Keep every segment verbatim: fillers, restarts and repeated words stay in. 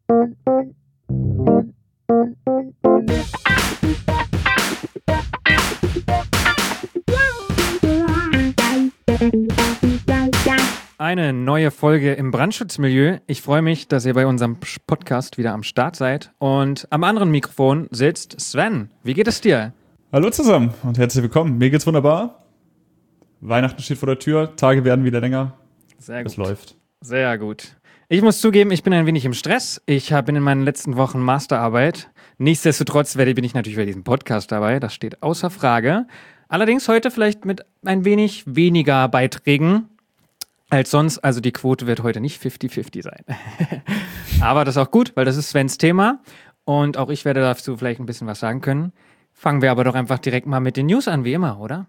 Eine neue Folge im Brandschutzmilieu. Ich freue mich, dass ihr bei unserem Podcast wieder am Start seid. Und am anderen Mikrofon sitzt Sven. Wie geht es dir? Hallo zusammen und herzlich willkommen. Mir geht's wunderbar. Weihnachten steht vor der Tür, Tage werden wieder länger. Sehr gut. Es läuft. Sehr gut. Ich muss zugeben, ich bin ein wenig im Stress. Ich bin in meinen letzten Wochen Masterarbeit. Nichtsdestotrotz bin ich natürlich bei diesem Podcast dabei. Das steht außer Frage. Allerdings heute vielleicht mit ein wenig weniger Beiträgen als sonst. Also die Quote wird heute nicht fifty fifty sein. Aber das ist auch gut, weil das ist Svens Thema. Und auch ich werde dazu vielleicht ein bisschen was sagen können. Fangen wir aber doch einfach direkt mal mit den News an, wie immer, oder?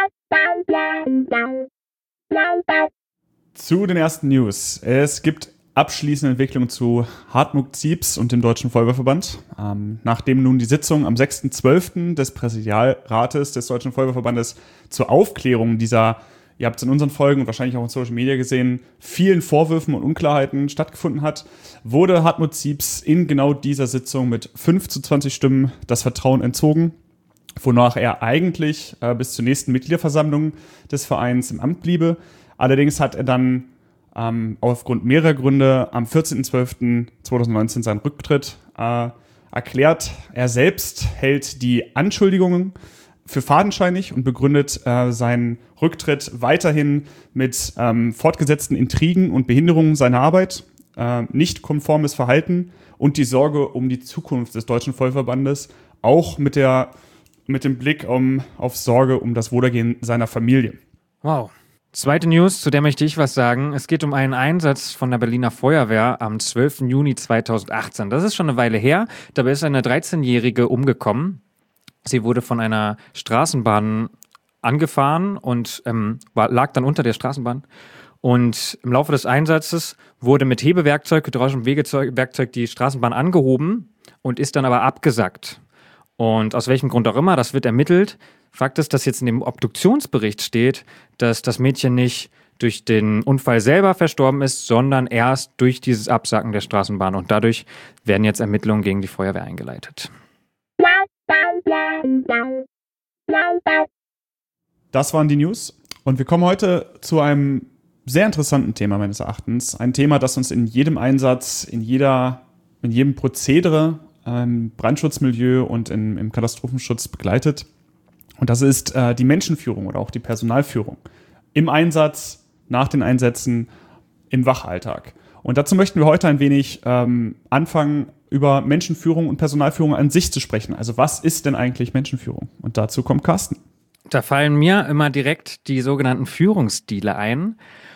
Zu den ersten News. Es gibt abschließende Entwicklungen zu Hartmut Zieps und dem Deutschen Feuerwehrverband. Ähm, nachdem nun die Sitzung am sechsten zwölften des Präsidialrates des Deutschen Feuerwehrverbandes zur Aufklärung dieser, ihr habt es in unseren Folgen und wahrscheinlich auch in Social Media gesehen, vielen Vorwürfen und Unklarheiten stattgefunden hat, wurde Hartmut Zieps in genau dieser Sitzung mit fünf zu zwanzig Stimmen das Vertrauen entzogen, wonach er eigentlich äh, bis zur nächsten Mitgliederversammlung des Vereins im Amt bliebe. Allerdings hat er dann ähm, aufgrund mehrerer Gründe am vierzehnten zwölften zweitausendneunzehn seinen Rücktritt äh, erklärt. Er selbst hält die Anschuldigungen für fadenscheinig und begründet äh, seinen Rücktritt weiterhin mit ähm, fortgesetzten Intrigen und Behinderungen seiner Arbeit, äh, nicht konformes Verhalten und die Sorge um die Zukunft des Deutschen Feuerwehrverbandes, auch mit der mit dem Blick um, auf Sorge um das Wohlergehen seiner Familie. Wow. Zweite News, zu der möchte ich was sagen. Es geht um einen Einsatz von der Berliner Feuerwehr am zwölften Juni zweitausendachtzehn. Das ist schon eine Weile her. Dabei ist eine dreizehnjährige umgekommen. Sie wurde von einer Straßenbahn angefahren und ähm, war, lag dann unter der Straßenbahn. Und im Laufe des Einsatzes wurde mit Hebewerkzeug, Hydraulisch- und Wegewerkzeug die Straßenbahn angehoben und ist dann aber abgesackt. Und aus welchem Grund auch immer, das wird ermittelt. Fakt ist, dass jetzt in dem Obduktionsbericht steht, dass das Mädchen nicht durch den Unfall selber verstorben ist, sondern erst durch dieses Absacken der Straßenbahn. Und dadurch werden jetzt Ermittlungen gegen die Feuerwehr eingeleitet. Das waren die News. Und wir kommen heute zu einem sehr interessanten Thema meines Erachtens. Ein Thema, das uns in jedem Einsatz, in jeder, in jedem Prozedere im Brandschutzmilieu und in, im Katastrophenschutz begleitet. Und das ist äh, die Menschenführung oder auch die Personalführung im Einsatz, nach den Einsätzen, im Wachalltag. Und dazu möchten wir heute ein wenig ähm, anfangen, über Menschenführung und Personalführung an sich zu sprechen. Also was ist denn eigentlich Menschenführung? Und dazu kommt Carsten. Da fallen mir immer direkt die sogenannten Führungsstile ein.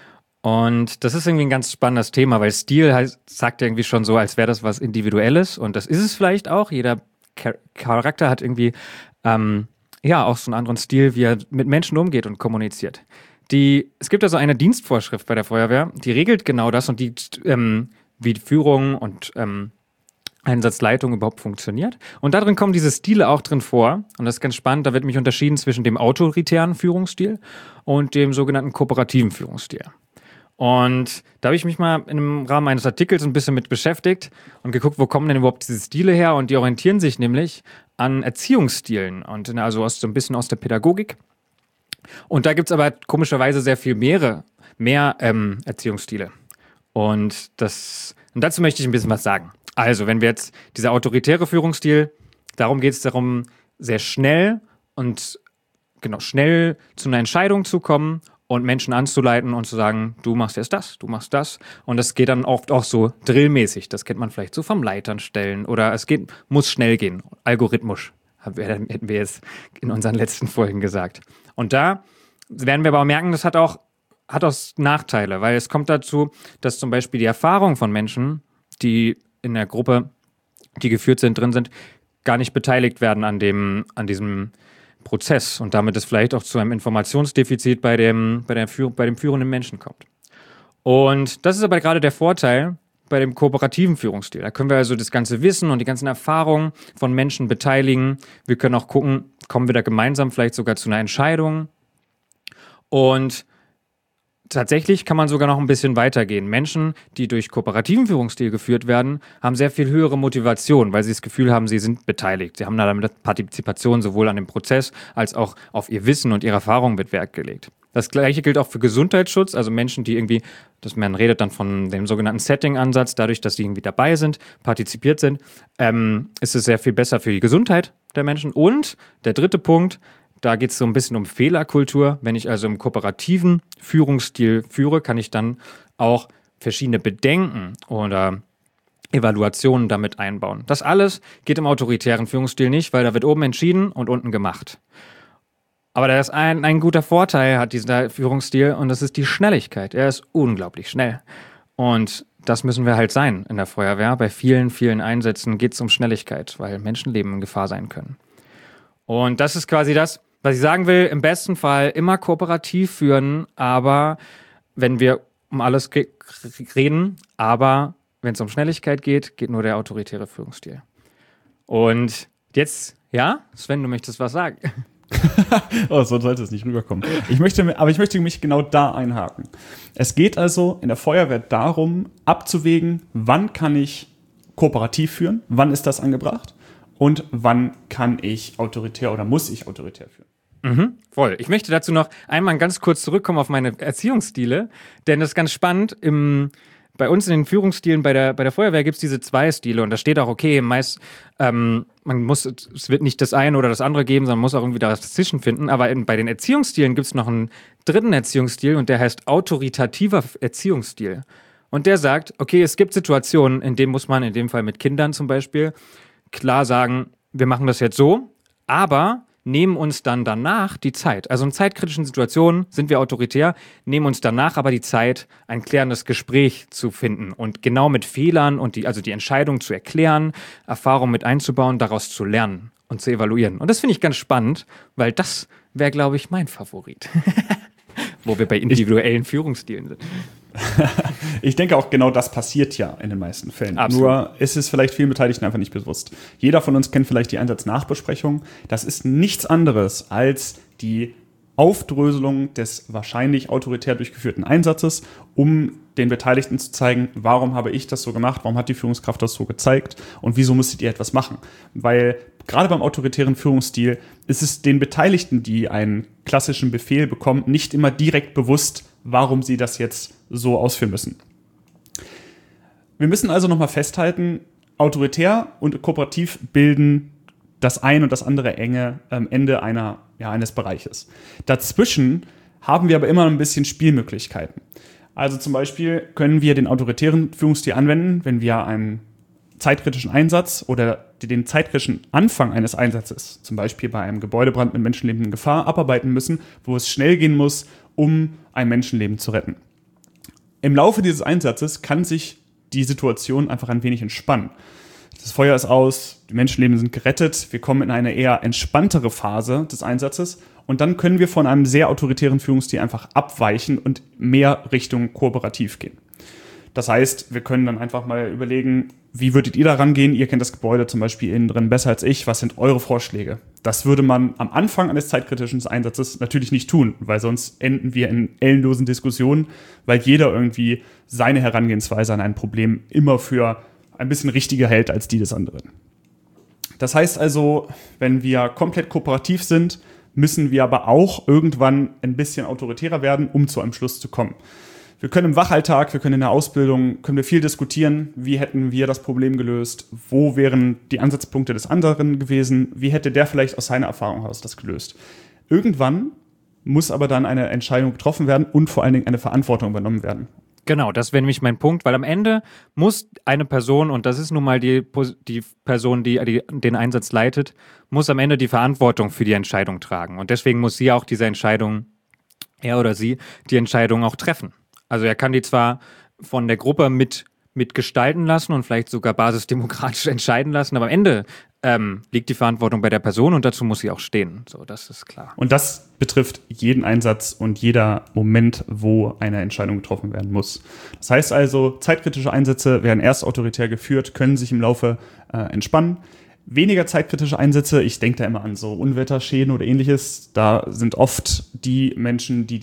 Und das ist irgendwie ein ganz spannendes Thema, weil Stil heißt, sagt irgendwie schon so, als wäre das was Individuelles. Und das ist es vielleicht auch. Jeder Char- Charakter hat irgendwie ähm, ja auch so einen anderen Stil, wie er mit Menschen umgeht und kommuniziert. Die, es gibt also eine Dienstvorschrift bei der Feuerwehr, die regelt genau das und die, ähm, wie Führung und ähm, Einsatzleitung überhaupt funktioniert. Und darin kommen diese Stile auch drin vor. Und das ist ganz spannend. Da wird nämlich unterschieden zwischen dem autoritären Führungsstil und dem sogenannten kooperativen Führungsstil. Und da habe ich mich mal im Rahmen eines Artikels ein bisschen mit beschäftigt und geguckt, wo kommen denn überhaupt diese Stile her? Und die orientieren sich nämlich an Erziehungsstilen und also aus, so ein bisschen aus der Pädagogik. Und da gibt es aber komischerweise sehr viel mehrere, mehr ähm, Erziehungsstile. Und, das, und dazu möchte ich ein bisschen was sagen. Also, wenn wir jetzt dieser autoritäre Führungsstil, darum geht es darum, sehr schnell und genau schnell zu einer Entscheidung zu kommen und Menschen anzuleiten und zu sagen, du machst jetzt das, du machst das. Und das geht dann oft auch so drillmäßig. Das kennt man vielleicht so vom Leitern stellen oder es geht, muss schnell gehen. Algorithmus, hätten wir es in unseren letzten Folgen gesagt. Und da werden wir aber auch merken, das hat auch, hat auch Nachteile, weil es kommt dazu, dass zum Beispiel die Erfahrung von Menschen, die in der Gruppe, die geführt sind, drin sind, gar nicht beteiligt werden an dem, an diesem Prozess und damit es vielleicht auch zu einem Informationsdefizit bei dem, bei der Führ- bei dem führenden Menschen kommt. Und das ist aber gerade der Vorteil bei dem kooperativen Führungsstil. Da können wir also das ganze Wissen und die ganzen Erfahrungen von Menschen beteiligen. Wir können auch gucken, kommen wir da gemeinsam vielleicht sogar zu einer Entscheidung. Und tatsächlich kann man sogar noch ein bisschen weitergehen. Menschen, die durch kooperativen Führungsstil geführt werden, haben sehr viel höhere Motivation, weil sie das Gefühl haben, sie sind beteiligt. Sie haben da damit Partizipation sowohl an dem Prozess als auch auf ihr Wissen und ihre Erfahrung mit Werk gelegt. Das Gleiche gilt auch für Gesundheitsschutz, also Menschen, die irgendwie, das man redet dann von dem sogenannten Setting-Ansatz, dadurch, dass sie irgendwie dabei sind, partizipiert sind, ähm, ist es sehr viel besser für die Gesundheit der Menschen. Und der dritte Punkt, da geht es so ein bisschen um Fehlerkultur. Wenn ich also im kooperativen Führungsstil führe, kann ich dann auch verschiedene Bedenken oder Evaluationen damit einbauen. Das alles geht im autoritären Führungsstil nicht, weil da wird oben entschieden und unten gemacht. Aber da ist ein, ein guter Vorteil, hat dieser Führungsstil, und das ist die Schnelligkeit. Er ist unglaublich schnell. Und das müssen wir halt sein in der Feuerwehr. Bei vielen, vielen Einsätzen geht es um Schnelligkeit, weil Menschenleben in Gefahr sein können. Und das ist quasi das, was ich sagen will. Im besten Fall immer kooperativ führen, aber wenn wir um alles ge- reden, aber wenn es um Schnelligkeit geht, geht nur der autoritäre Führungsstil. Und jetzt, ja, Sven, du möchtest was sagen. Oh, so sollte es nicht rüberkommen. Ich möchte, aber ich möchte mich genau da einhaken. Es geht also in der Feuerwehr darum, abzuwägen, wann kann ich kooperativ führen, wann ist das angebracht und wann kann ich autoritär oder muss ich autoritär führen. Mhm, voll. Ich möchte dazu noch einmal ganz kurz zurückkommen auf meine Erziehungsstile, denn das ist ganz spannend. Im Bei uns in den Führungsstilen bei der, bei der Feuerwehr gibt es diese zwei Stile und da steht auch, okay, meist, ähm, man muss, es wird nicht das eine oder das andere geben, sondern man muss auch irgendwie das dazwischen finden. Aber in, bei den Erziehungsstilen gibt es noch einen dritten Erziehungsstil und der heißt autoritativer Erziehungsstil. Und der sagt, okay, es gibt Situationen, in denen muss man, in dem Fall mit Kindern zum Beispiel, klar sagen, wir machen das jetzt so, aber nehmen uns dann danach die Zeit. Also in zeitkritischen Situationen sind wir autoritär, nehmen uns danach aber die Zeit, ein klärendes Gespräch zu finden und genau mit Fehlern und die, also die Entscheidung zu erklären, Erfahrung mit einzubauen, daraus zu lernen und zu evaluieren. Und das finde ich ganz spannend, weil das wäre, glaube ich, mein Favorit. Wo wir bei individuellen ich, Führungsstilen sind. Ich denke auch, genau das passiert ja in den meisten Fällen. Absolut. Nur ist es vielleicht vielen Beteiligten einfach nicht bewusst. Jeder von uns kennt vielleicht die Einsatznachbesprechung. Das ist nichts anderes als die Aufdröselung des wahrscheinlich autoritär durchgeführten Einsatzes, um den Beteiligten zu zeigen, warum habe ich das so gemacht, warum hat die Führungskraft das so gezeigt und wieso müsstet ihr etwas machen. Weil gerade beim autoritären Führungsstil ist es den Beteiligten, die einen klassischen Befehl bekommen, nicht immer direkt bewusst, warum sie das jetzt so ausführen müssen. Wir müssen also nochmal festhalten, autoritär und kooperativ bilden das ein und das andere enge ähm, Ende einer, ja, eines Bereiches. Dazwischen haben wir aber immer ein bisschen Spielmöglichkeiten. Also zum Beispiel können wir den autoritären Führungsstil anwenden, wenn wir einen zeitkritischen Einsatz oder den zeitkritischen Anfang eines Einsatzes, zum Beispiel bei einem Gebäudebrand mit Menschenleben in Gefahr, abarbeiten müssen, wo es schnell gehen muss, um ein Menschenleben zu retten. Im Laufe dieses Einsatzes kann sich die Situation einfach ein wenig entspannen. Das Feuer ist aus, die Menschenleben sind gerettet, wir kommen in eine eher entspanntere Phase des Einsatzes und dann können wir von einem sehr autoritären Führungsstil einfach abweichen und mehr Richtung kooperativ gehen. Das heißt, wir können dann einfach mal überlegen, wie würdet ihr da rangehen? Ihr kennt das Gebäude zum Beispiel innen drin besser als ich. Was sind eure Vorschläge? Das würde man am Anfang eines zeitkritischen Einsatzes natürlich nicht tun, weil sonst enden wir in ellenlosen Diskussionen, weil jeder irgendwie seine Herangehensweise an ein Problem immer für ein bisschen richtiger hält als die des anderen. Das heißt also, wenn wir komplett kooperativ sind, müssen wir aber auch irgendwann ein bisschen autoritärer werden, um zu einem Schluss zu kommen. Wir können im Wachalltag, wir können in der Ausbildung, können wir viel diskutieren, wie hätten wir das Problem gelöst, wo wären die Ansatzpunkte des anderen gewesen, wie hätte der vielleicht aus seiner Erfahrung heraus das gelöst. Irgendwann muss aber dann eine Entscheidung getroffen werden und vor allen Dingen eine Verantwortung übernommen werden. Genau, das wäre nämlich mein Punkt, weil am Ende muss eine Person, und das ist nun mal die, die Person, die, die den Einsatz leitet, muss am Ende die Verantwortung für die Entscheidung tragen. Und deswegen muss sie auch diese Entscheidung, er oder sie, die Entscheidung auch treffen. Also er kann die zwar von der Gruppe mit, mitgestalten lassen und vielleicht sogar basisdemokratisch entscheiden lassen, aber am Ende ähm, liegt die Verantwortung bei der Person und dazu muss sie auch stehen. So, das ist klar. Und das betrifft jeden Einsatz und jeder Moment, wo eine Entscheidung getroffen werden muss. Das heißt also, zeitkritische Einsätze werden erst autoritär geführt, können sich im Laufe äh, entspannen. Weniger zeitkritische Einsätze, ich denke da immer an so Unwetterschäden oder ähnliches, da sind oft die Menschen, die die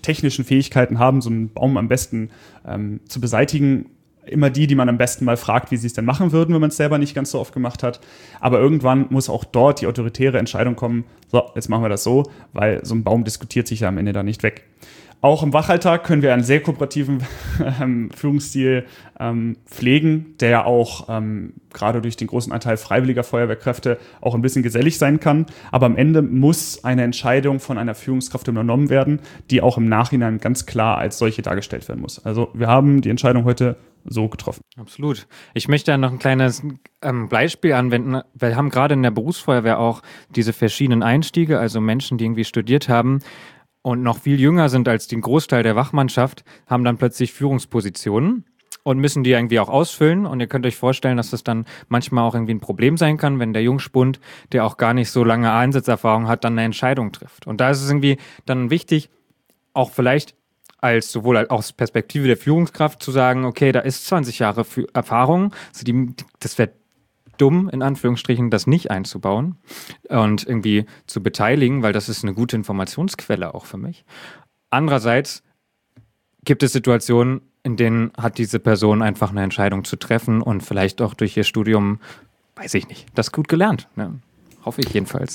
technischen Fähigkeiten haben, so einen Baum am besten ähm, zu beseitigen. Immer die, die man am besten mal fragt, wie sie es denn machen würden, wenn man es selber nicht ganz so oft gemacht hat. Aber irgendwann muss auch dort die autoritäre Entscheidung kommen, so, jetzt machen wir das so, weil so ein Baum diskutiert sich ja am Ende da nicht weg. Auch im Wachalltag können wir einen sehr kooperativen ähm, Führungsstil ähm, pflegen, der ja auch ähm, gerade durch den großen Anteil freiwilliger Feuerwehrkräfte auch ein bisschen gesellig sein kann. Aber am Ende muss eine Entscheidung von einer Führungskraft übernommen werden, die auch im Nachhinein ganz klar als solche dargestellt werden muss. Also wir haben die Entscheidung heute so getroffen. Absolut. Ich möchte noch ein kleines ähm, Beispiel anwenden. Wir haben gerade in der Berufsfeuerwehr auch diese verschiedenen Einstiege, also Menschen, die irgendwie studiert haben und noch viel jünger sind als den Großteil der Wachmannschaft, haben dann plötzlich Führungspositionen und müssen die irgendwie auch ausfüllen. Und ihr könnt euch vorstellen, dass das dann manchmal auch irgendwie ein Problem sein kann, wenn der Jungspund, der auch gar nicht so lange Einsatzerfahrung hat, dann eine Entscheidung trifft. Und da ist es irgendwie dann wichtig, auch vielleicht als sowohl aus Perspektive der Führungskraft zu sagen, okay, da ist zwanzig Jahre Erfahrung, also die, das wäre dumm, in Anführungsstrichen, das nicht einzubauen und irgendwie zu beteiligen, weil das ist eine gute Informationsquelle auch für mich. Andererseits gibt es Situationen, in denen hat diese Person einfach eine Entscheidung zu treffen und vielleicht auch durch ihr Studium, weiß ich nicht, das gut gelernt. Ne? Hoffe ich jedenfalls.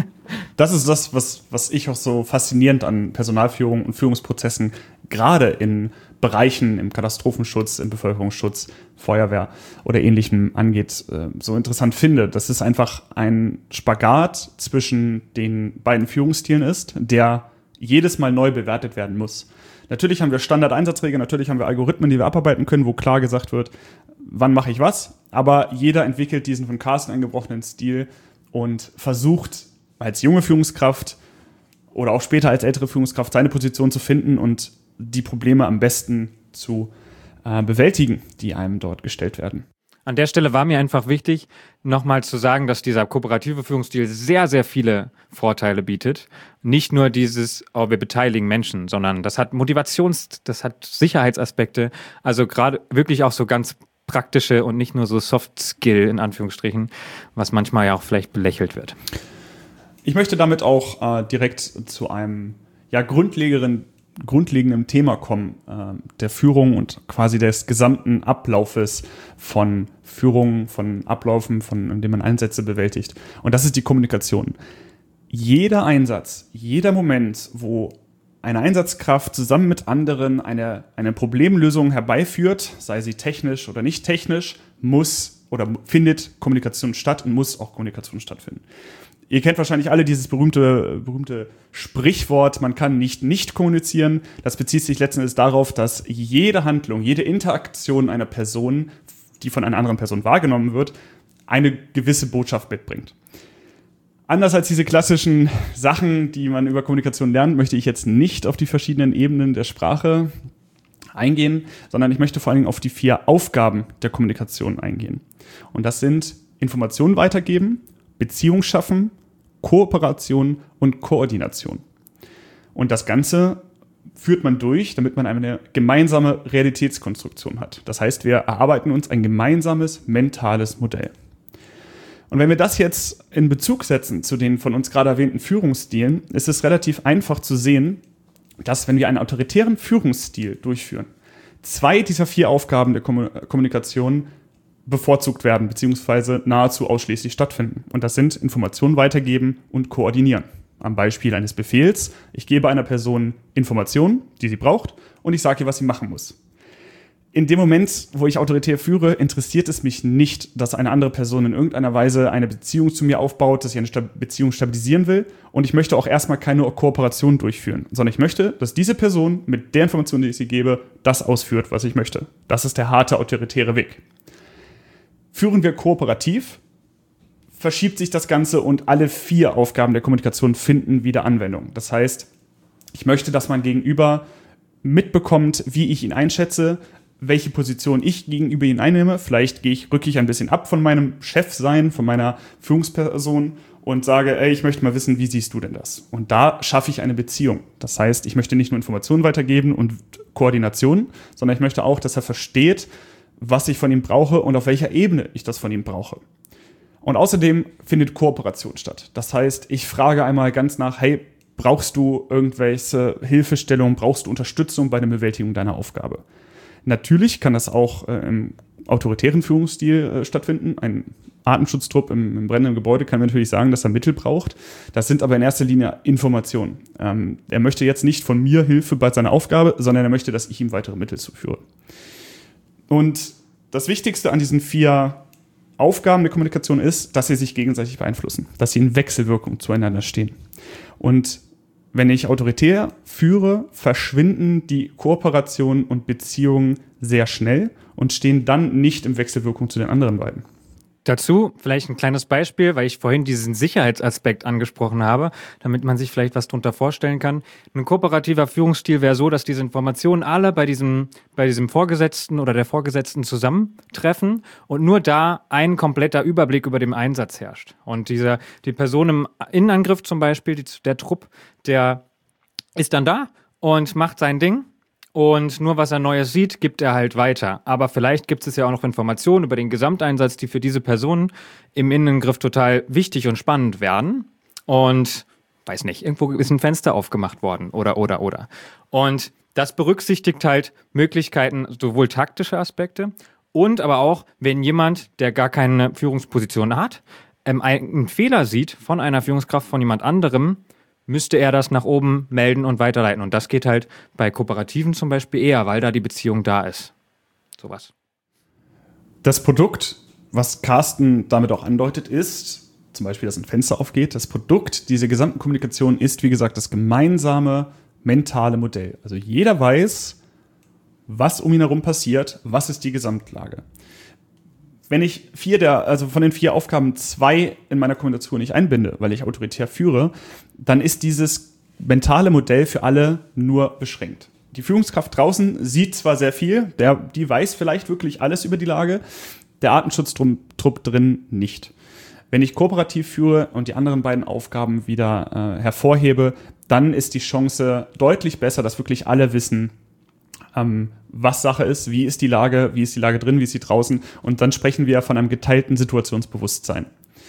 Das ist das, was, was ich auch so faszinierend an Personalführung und Führungsprozessen gerade in Bereichen im Katastrophenschutz, im Bevölkerungsschutz, Feuerwehr oder Ähnlichem angeht, so interessant finde. Dass es einfach ein Spagat zwischen den beiden Führungsstilen ist, der jedes Mal neu bewertet werden muss. Natürlich haben wir Standardeinsatzregeln, natürlich haben wir Algorithmen, die wir abarbeiten können, wo klar gesagt wird, wann mache ich was. Aber jeder entwickelt diesen von Carsten eingebrochenen Stil und versucht als junge Führungskraft oder auch später als ältere Führungskraft seine Position zu finden und die Probleme am besten zu äh, bewältigen, die einem dort gestellt werden. An der Stelle war mir einfach wichtig, nochmal zu sagen, dass dieser kooperative Führungsstil sehr, sehr viele Vorteile bietet. Nicht nur dieses, oh, wir beteiligen Menschen, sondern das hat Motivations-, das hat Sicherheitsaspekte. Also gerade wirklich auch so ganz praktische und nicht nur so Soft-Skill in Anführungsstrichen, was manchmal ja auch vielleicht belächelt wird. Ich möchte damit auch äh, direkt zu einem ja, grundlegenden, grundlegenden Thema kommen, äh, der Führung und quasi des gesamten Ablaufes von Führung, von Ablaufen, von in dem man Einsätze bewältigt. Und das ist die Kommunikation. Jeder Einsatz, jeder Moment, wo eine Einsatzkraft zusammen mit anderen eine, eine Problemlösung herbeiführt, sei sie technisch oder nicht technisch, muss oder findet Kommunikation statt und muss auch Kommunikation stattfinden. Ihr kennt wahrscheinlich alle dieses berühmte, berühmte Sprichwort, man kann nicht nicht kommunizieren. Das bezieht sich letzten Endes darauf, dass jede Handlung, jede Interaktion einer Person, die von einer anderen Person wahrgenommen wird, eine gewisse Botschaft mitbringt. Anders als diese klassischen Sachen, die man über Kommunikation lernt, möchte ich jetzt nicht auf die verschiedenen Ebenen der Sprache eingehen, sondern ich möchte vor allen Dingen auf die vier Aufgaben der Kommunikation eingehen. Und das sind Informationen weitergeben, Beziehung schaffen, Kooperation und Koordination. Und das Ganze führt man durch, damit man eine gemeinsame Realitätskonstruktion hat. Das heißt, wir erarbeiten uns ein gemeinsames mentales Modell. Und wenn wir das jetzt in Bezug setzen zu den von uns gerade erwähnten Führungsstilen, ist es relativ einfach zu sehen, dass, wenn wir einen autoritären Führungsstil durchführen, zwei dieser vier Aufgaben der Kommunikation bevorzugt werden, beziehungsweise nahezu ausschließlich stattfinden. Und das sind Informationen weitergeben und koordinieren. Am Beispiel eines Befehls: Ich gebe einer Person Informationen, die sie braucht, und ich sage ihr, was sie machen muss. In dem Moment, wo ich autoritär führe, interessiert es mich nicht, dass eine andere Person in irgendeiner Weise eine Beziehung zu mir aufbaut, dass ich eine Stab- Beziehung stabilisieren will. Und ich möchte auch erstmal keine Kooperation durchführen, sondern ich möchte, dass diese Person mit der Information, die ich sie gebe, das ausführt, was ich möchte. Das ist der harte autoritäre Weg. Führen wir kooperativ, verschiebt sich das Ganze und alle vier Aufgaben der Kommunikation finden wieder Anwendung. Das heißt, ich möchte, dass mein Gegenüber mitbekommt, wie ich ihn einschätze, welche Position ich gegenüber ihn einnehme. Vielleicht gehe ich, rücke ich ein bisschen ab von meinem Chefsein, von meiner Führungsperson und sage, ey, ich möchte mal wissen, wie siehst du denn das? Und da schaffe ich eine Beziehung. Das heißt, ich möchte nicht nur Informationen weitergeben und Koordination, sondern ich möchte auch, dass er versteht, was ich von ihm brauche und auf welcher Ebene ich das von ihm brauche. Und außerdem findet Kooperation statt. Das heißt, ich frage einmal ganz nach, hey, brauchst du irgendwelche Hilfestellung, brauchst du Unterstützung bei der Bewältigung deiner Aufgabe. Natürlich kann das auch äh, im autoritären Führungsstil äh, stattfinden. Ein Artenschutztrupp im, im brennenden Gebäude kann natürlich sagen, dass er Mittel braucht. Das sind aber in erster Linie Informationen. Ähm, er möchte jetzt nicht von mir Hilfe bei seiner Aufgabe, sondern er möchte, dass ich ihm weitere Mittel zuführe. Und das Wichtigste an diesen vier Aufgaben der Kommunikation ist, dass sie sich gegenseitig beeinflussen, dass sie in Wechselwirkung zueinander stehen. Und wenn ich autoritär führe, verschwinden die Kooperationen und Beziehungen sehr schnell und stehen dann nicht in Wechselwirkung zu den anderen beiden. Dazu vielleicht ein kleines Beispiel, weil ich vorhin diesen Sicherheitsaspekt angesprochen habe, damit man sich vielleicht was drunter vorstellen kann. Ein kooperativer Führungsstil wäre so, dass diese Informationen alle bei diesem, bei diesem Vorgesetzten oder der Vorgesetzten zusammentreffen und nur da ein kompletter Überblick über den Einsatz herrscht. Und dieser, die Person im Innenangriff zum Beispiel, die, der Trupp, der ist dann da und macht sein Ding. Und nur was er Neues sieht, gibt er halt weiter. Aber vielleicht gibt es ja auch noch Informationen über den Gesamteinsatz, die für diese Personen im Innenangriff total wichtig und spannend werden. Und weiß nicht, irgendwo ist ein Fenster aufgemacht worden oder, oder, oder. Und das berücksichtigt halt Möglichkeiten, sowohl taktische Aspekte und aber auch, wenn jemand, der gar keine Führungsposition hat, einen Fehler sieht von einer Führungskraft von jemand anderem, müsste er das nach oben melden und weiterleiten. Und das geht halt bei Kooperativen zum Beispiel eher, weil da die Beziehung da ist. Sowas. Das Produkt, was Carsten damit auch andeutet, ist, zum Beispiel, dass ein Fenster aufgeht, das Produkt dieser gesamten Kommunikation ist, wie gesagt, das gemeinsame mentale Modell. Also jeder weiß, was um ihn herum passiert, was ist die Gesamtlage. Wenn ich vier der, also von den vier Aufgaben zwei in meiner Kommunikation nicht einbinde, weil ich autoritär führe, dann ist dieses mentale Modell für alle nur beschränkt. Die Führungskraft draußen sieht zwar sehr viel, der, die weiß vielleicht wirklich alles über die Lage, der Artenschutztrupp drin nicht. Wenn ich kooperativ führe und die anderen beiden Aufgaben wieder äh, hervorhebe, dann ist die Chance deutlich besser, dass wirklich alle wissen, ähm, was Sache ist, wie ist die Lage, wie ist die Lage drin, wie ist sie draußen. Und dann sprechen wir von einem geteilten Situationsbewusstsein.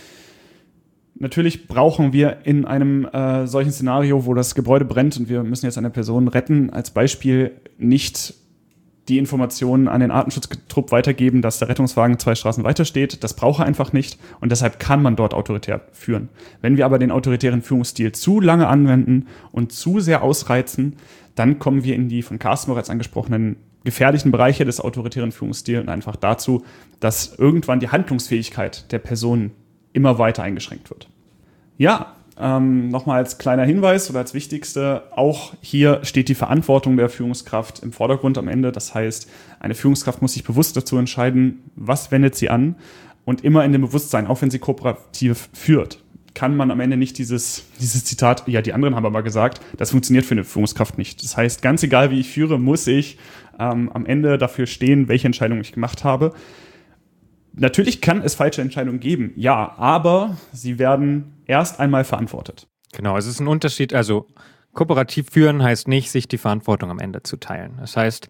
Natürlich brauchen wir in einem äh, solchen Szenario, wo das Gebäude brennt und wir müssen jetzt eine Person retten, als Beispiel nicht die Informationen an den Artenschutztrupp weitergeben, dass der Rettungswagen zwei Straßen weiter steht. Das braucht er einfach nicht und deshalb kann man dort autoritär führen. Wenn wir aber den autoritären Führungsstil zu lange anwenden und zu sehr ausreizen, dann kommen wir in die von Carsten bereits angesprochenen gefährlichen Bereiche des autoritären Führungsstils und einfach dazu, dass irgendwann die Handlungsfähigkeit der Person immer weiter eingeschränkt wird. Ja, ähm, nochmal als kleiner Hinweis oder als wichtigste, auch hier steht die Verantwortung der Führungskraft im Vordergrund am Ende. Das heißt, eine Führungskraft muss sich bewusst dazu entscheiden, was wendet sie an und immer in dem Bewusstsein, auch wenn sie kooperativ führt, kann man am Ende nicht dieses, dieses Zitat, ja, die anderen haben aber gesagt, das funktioniert für eine Führungskraft nicht. Das heißt, ganz egal, wie ich führe, muss ich ähm, am Ende dafür stehen, welche Entscheidung ich gemacht habe. Natürlich kann es falsche Entscheidungen geben, ja, aber sie werden erst einmal verantwortet. Genau, es ist ein Unterschied. Also kooperativ führen heißt nicht, sich die Verantwortung am Ende zu teilen. Das heißt,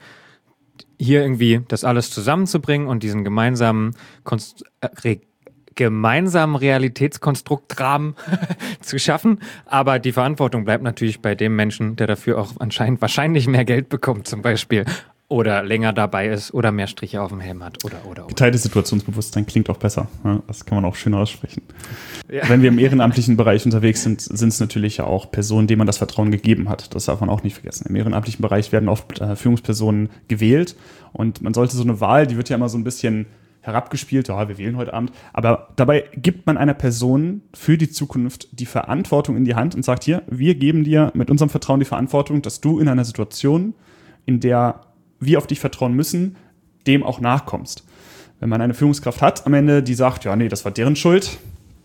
hier irgendwie das alles zusammenzubringen und diesen gemeinsamen Konst- äh, gemeinsamen Realitätskonstruktrahmen zu schaffen. Aber die Verantwortung bleibt natürlich bei dem Menschen, der dafür auch anscheinend wahrscheinlich mehr Geld bekommt zum Beispiel oder länger dabei ist oder mehr Striche auf dem Helm hat oder, oder, oder. Geteiltes Situationsbewusstsein klingt auch besser. Ja, das kann man auch schön aussprechen. Ja. Wenn wir im ehrenamtlichen Bereich unterwegs sind, sind es natürlich ja auch Personen, denen man das Vertrauen gegeben hat. Das darf man auch nicht vergessen. Im ehrenamtlichen Bereich werden oft äh, Führungspersonen gewählt und man sollte so eine Wahl, die wird ja immer so ein bisschen herabgespielt, ja, wir wählen heute Abend, aber dabei gibt man einer Person für die Zukunft die Verantwortung in die Hand und sagt, hier, wir geben dir mit unserem Vertrauen die Verantwortung, dass du in einer Situation, in der wir auf dich vertrauen müssen, dem auch nachkommst. Wenn man eine Führungskraft hat am Ende, die sagt, ja, nee, das war deren Schuld,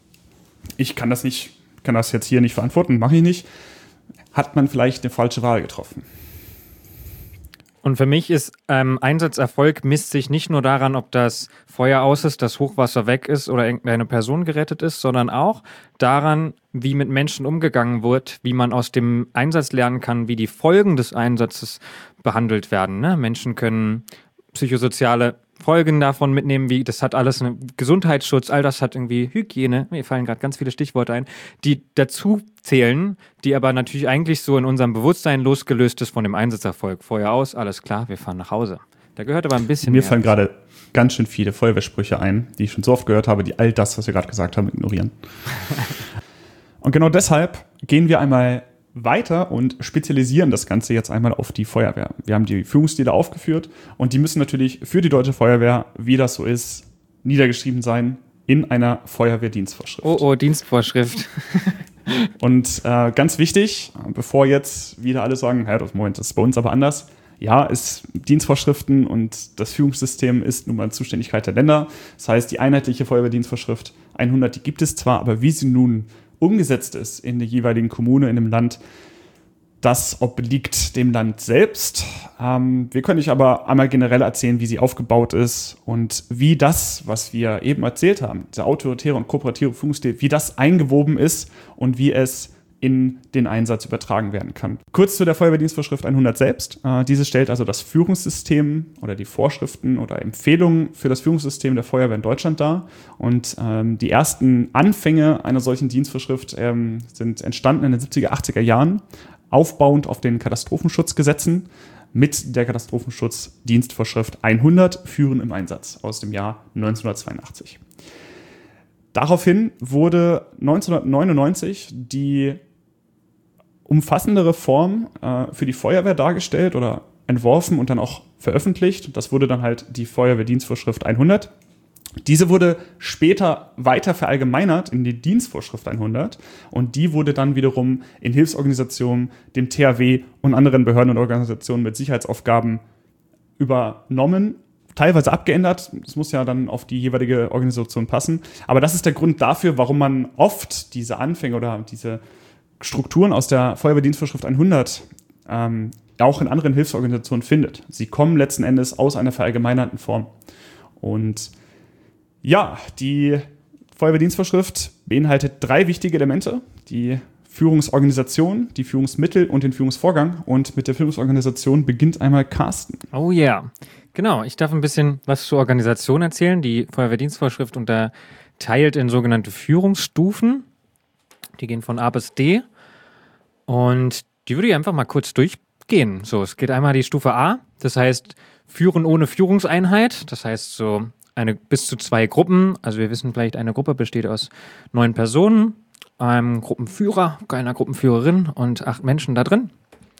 ich kann das nicht, kann das jetzt hier nicht verantworten, mache ich nicht, hat man vielleicht eine falsche Wahl getroffen. Und für mich ist ähm, Einsatzerfolg misst sich nicht nur daran, ob das Feuer aus ist, das Hochwasser weg ist oder irgendeine Person gerettet ist, sondern auch daran, wie mit Menschen umgegangen wird, wie man aus dem Einsatz lernen kann, wie die Folgen des Einsatzes behandelt werden. Ne? Menschen können psychosoziale Folgen davon mitnehmen, wie das hat alles einen Gesundheitsschutz, all das hat irgendwie Hygiene, mir fallen gerade ganz viele Stichworte ein, die dazu zählen, die aber natürlich eigentlich so in unserem Bewusstsein losgelöst ist von dem Einsatzerfolg. Vorher aus, alles klar, wir fahren nach Hause. Da gehört aber ein bisschen Mir mehr. fallen gerade ganz schön viele Feuerwehrsprüche ein, die ich schon so oft gehört habe, die all das, was wir gerade gesagt haben, ignorieren. Und genau deshalb gehen wir einmal weiter und spezialisieren das Ganze jetzt einmal auf die Feuerwehr. Wir haben die Führungsstile aufgeführt und die müssen natürlich für die Deutsche Feuerwehr, wie das so ist, niedergeschrieben sein in einer Feuerwehrdienstvorschrift. Oh, oh, Dienstvorschrift. Und äh, ganz wichtig, bevor jetzt wieder alle sagen, ja, das Moment, das ist bei uns aber anders. Ja, ist Dienstvorschriften und das Führungssystem ist nun mal Zuständigkeit der Länder. Das heißt, die einheitliche Feuerwehrdienstvorschrift hundert, die gibt es zwar, aber wie sie nun umgesetzt ist in der jeweiligen Kommune, in dem Land, das obliegt dem Land selbst. Ähm, wir können euch aber einmal generell erzählen, wie sie aufgebaut ist und wie das, was wir eben erzählt haben, der autoritäre und kooperative Führungsstil, wie das eingewoben ist und wie es in den Einsatz übertragen werden kann. Kurz zu der Feuerwehrdienstvorschrift hundert selbst. Äh, diese stellt also das Führungssystem oder die Vorschriften oder Empfehlungen für das Führungssystem der Feuerwehr in Deutschland dar. Und ähm, die ersten Anfänge einer solchen Dienstvorschrift ähm, sind entstanden in den siebziger, achtziger Jahren, aufbauend auf den Katastrophenschutzgesetzen mit der Katastrophenschutzdienstvorschrift hundert, Führen im Einsatz aus dem Jahr neunzehnhundertzweiundachtzig. Daraufhin wurde neunzehnhundertneunundneunzig die umfassendere Form äh, für die Feuerwehr dargestellt oder entworfen und dann auch veröffentlicht. Das wurde dann halt die Feuerwehrdienstvorschrift hundert. Diese wurde später weiter verallgemeinert in die Dienstvorschrift hundert und die wurde dann wiederum in Hilfsorganisationen, dem T H W und anderen Behörden und Organisationen mit Sicherheitsaufgaben übernommen, teilweise abgeändert. Das muss ja dann auf die jeweilige Organisation passen. Aber das ist der Grund dafür, warum man oft diese Anfänge oder diese Strukturen aus der Feuerwehrdienstvorschrift hundert ähm, auch in anderen Hilfsorganisationen findet. Sie kommen letzten Endes aus einer verallgemeinerten Form. Und ja, die Feuerwehrdienstvorschrift beinhaltet drei wichtige Elemente. Die Führungsorganisation, die Führungsmittel und den Führungsvorgang. Und mit der Führungsorganisation beginnt einmal Carsten. Oh ja, yeah. Genau. Ich darf ein bisschen was zur Organisation erzählen. Die Feuerwehrdienstvorschrift unterteilt in sogenannte Führungsstufen. Die gehen von A bis D. Und die würde ich einfach mal kurz durchgehen. So, es geht einmal die Stufe A, das heißt Führen ohne Führungseinheit. Das heißt so eine bis zu zwei Gruppen. Also wir wissen vielleicht, eine Gruppe besteht aus neun Personen, einem Gruppenführer, einer Gruppenführerin und acht Menschen da drin.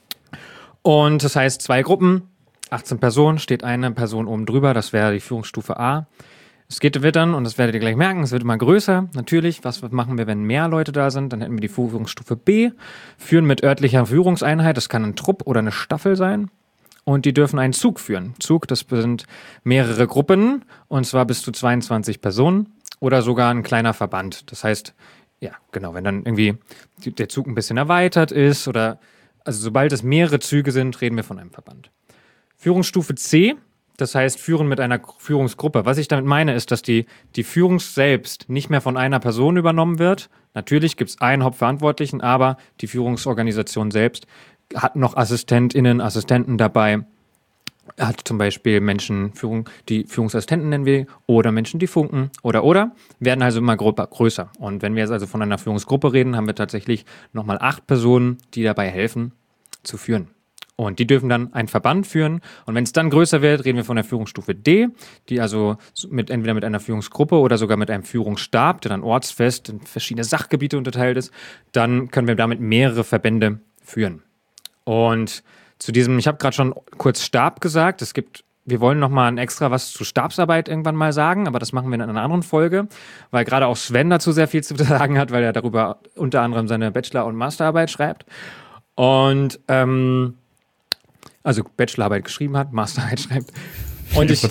Und das heißt zwei Gruppen, achtzehn Personen, steht eine Person oben drüber. Das wäre die Führungsstufe A. Es geht, wird dann, und das werdet ihr gleich merken, es wird immer größer. Natürlich, was machen wir, wenn mehr Leute da sind? Dann hätten wir die Führungsstufe B. Führen mit örtlicher Führungseinheit. Das kann ein Trupp oder eine Staffel sein. Und die dürfen einen Zug führen. Zug, das sind mehrere Gruppen, und zwar bis zu zweiundzwanzig Personen oder sogar ein kleiner Verband. Das heißt, ja, genau, wenn dann irgendwie der Zug ein bisschen erweitert ist oder, also sobald es mehrere Züge sind, reden wir von einem Verband. Führungsstufe C, das heißt Führen mit einer Führungsgruppe. Was ich damit meine, ist, dass die, die Führung selbst nicht mehr von einer Person übernommen wird. Natürlich gibt es einen Hauptverantwortlichen, aber die Führungsorganisation selbst hat noch AssistentInnen, Assistenten dabei, hat zum Beispiel Menschen, Führung, die Führungsassistenten nennen wir, oder Menschen, die funken, oder, oder, werden also immer größer. Und wenn wir jetzt also von einer Führungsgruppe reden, haben wir tatsächlich nochmal acht Personen, die dabei helfen, zu führen. Und die dürfen dann einen Verband führen. Und wenn es dann größer wird, reden wir von der Führungsstufe D, die also mit, entweder mit einer Führungsgruppe oder sogar mit einem Führungsstab, der dann ortsfest in verschiedene Sachgebiete unterteilt ist. Dann können wir damit mehrere Verbände führen. Und zu diesem, ich habe gerade schon kurz Stab gesagt, es gibt, wir wollen nochmal ein extra was zu Stabsarbeit irgendwann mal sagen, aber das machen wir in einer anderen Folge, weil gerade auch Sven dazu sehr viel zu sagen hat, weil er darüber unter anderem seine Bachelor- und Masterarbeit schreibt. Und, ähm, also Bachelorarbeit geschrieben hat, Masterarbeit schreibt. Und ich,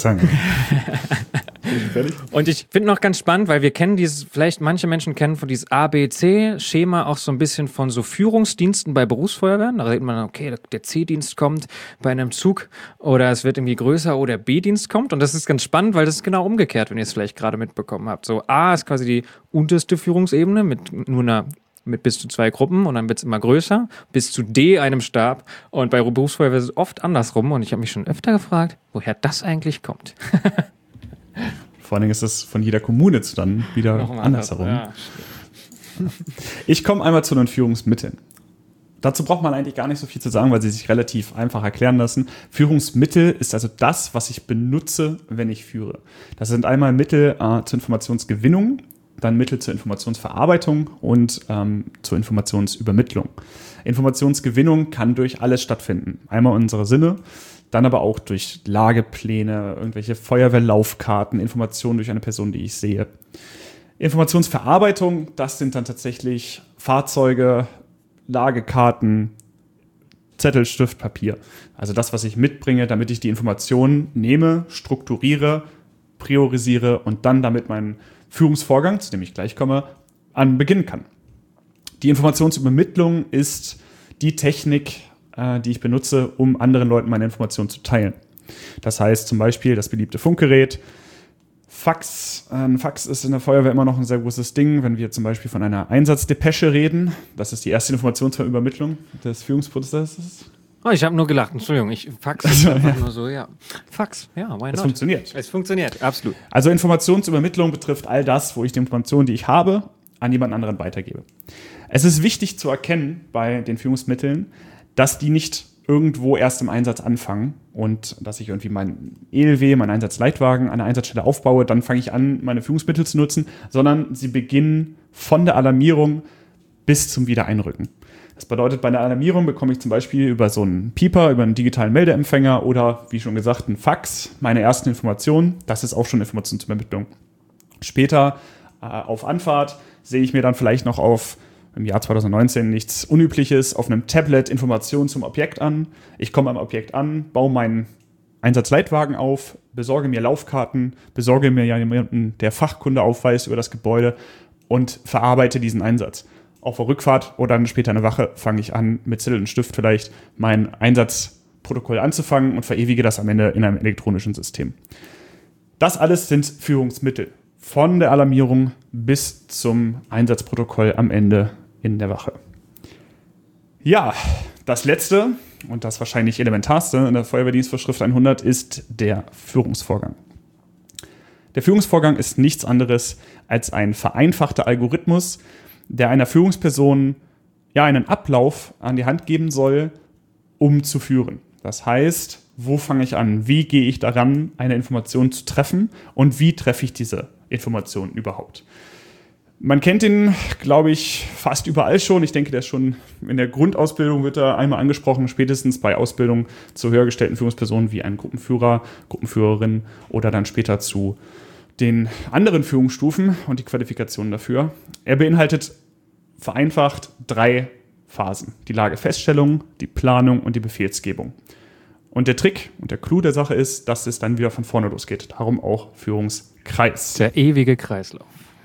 und ich finde noch ganz spannend, weil wir kennen dieses, vielleicht manche Menschen kennen von dieses A B C-Schema auch so ein bisschen von so Führungsdiensten bei Berufsfeuerwehren. Da redet man, okay, der C-Dienst kommt bei einem Zug oder es wird irgendwie größer oder B-Dienst kommt. Und das ist ganz spannend, weil das ist genau umgekehrt, wenn ihr es vielleicht gerade mitbekommen habt. So A ist quasi die unterste Führungsebene mit nur einer mit bis zu zwei Gruppen und dann wird es immer größer, bis zu D, einem Stab. Und bei Berufsfeuerwehr ist es oft andersrum und ich habe mich schon öfter gefragt, woher das eigentlich kommt. Vor allen Dingen ist es von jeder Kommune zu dann wieder Nochmal andersherum. Ja. Ich komme einmal zu den Führungsmitteln. Dazu braucht man eigentlich gar nicht so viel zu sagen, weil sie sich relativ einfach erklären lassen. Führungsmittel ist also das, was ich benutze, wenn ich führe. Das sind einmal Mittel äh, zur Informationsgewinnung, dann Mittel zur Informationsverarbeitung und ähm, zur Informationsübermittlung. Informationsgewinnung kann durch alles stattfinden. Einmal unsere Sinne, dann aber auch durch Lagepläne, irgendwelche Feuerwehrlaufkarten, Informationen durch eine Person, die ich sehe. Informationsverarbeitung, das sind dann tatsächlich Fahrzeuge, Lagekarten, Zettel, Stift, Papier. Also das, was ich mitbringe, damit ich die Informationen nehme, strukturiere, priorisiere und dann damit meinen Führungsvorgang, zu dem ich gleich komme, an beginnen kann. Die Informationsübermittlung ist die Technik, äh, die ich benutze, um anderen Leuten meine Informationen zu teilen. Das heißt zum Beispiel das beliebte Funkgerät, Fax. Ein Fax ist in der Feuerwehr immer noch ein sehr großes Ding, wenn wir zum Beispiel von einer Einsatzdepesche reden. Das ist die erste Informationsübermittlung des Führungsprozesses. Oh, ich habe nur gelacht, Entschuldigung, ich Fax ist Also, einfach ja. nur so, ja. Fax, ja, why not? Es funktioniert. Es funktioniert, absolut. Also Informationsübermittlung betrifft all das, wo ich die Informationen, die ich habe, an jemand anderen weitergebe. Es ist wichtig zu erkennen bei den Führungsmitteln, dass die nicht irgendwo erst im Einsatz anfangen und dass ich irgendwie mein E L W, meinen Einsatzleitwagen an der Einsatzstelle aufbaue, dann fange ich an, meine Führungsmittel zu nutzen, sondern sie beginnen von der Alarmierung bis zum Wiedereinrücken. Das bedeutet, bei der Alarmierung bekomme ich zum Beispiel über so einen Pieper, über einen digitalen Meldeempfänger oder, wie schon gesagt, einen Fax meine ersten Informationen. Das ist auch schon Informationsübermittlung. Später äh, auf Anfahrt sehe ich mir dann vielleicht noch auf im Jahr zwanzig neunzehn nichts Unübliches, auf einem Tablet Informationen zum Objekt an. Ich komme am Objekt an, baue meinen Einsatzleitwagen auf, besorge mir Laufkarten, besorge mir jemanden, der Fachkunde aufweist über das Gebäude und verarbeite diesen Einsatz. Auf der Rückfahrt oder dann später eine Wache fange ich an, mit Zettel und Stift vielleicht mein Einsatzprotokoll anzufangen und verewige das am Ende in einem elektronischen System. Das alles sind Führungsmittel. Von der Alarmierung bis zum Einsatzprotokoll am Ende in der Wache. Ja, das letzte und das wahrscheinlich elementarste in der Feuerwehrdienstvorschrift hundert ist der Führungsvorgang. Der Führungsvorgang ist nichts anderes als ein vereinfachter Algorithmus, der einer Führungsperson ja einen Ablauf an die Hand geben soll, um zu führen. Das heißt, wo fange ich an? Wie gehe ich daran, eine Information zu treffen und wie treffe ich diese Informationen überhaupt? Man kennt ihn, glaube ich, fast überall schon. Ich denke, der ist schon in der Grundausbildung wird er einmal angesprochen, spätestens bei Ausbildung zu höher gestellten Führungspersonen wie ein Gruppenführer, Gruppenführerin oder dann später zu den anderen Führungsstufen und die Qualifikationen dafür. Er beinhaltet vereinfacht drei Phasen. Die Lagefeststellung, die Planung und die Befehlsgebung. Und der Trick und der Clou der Sache ist, dass es dann wieder von vorne losgeht. Darum auch Führungskreis. Der ewige Kreislauf.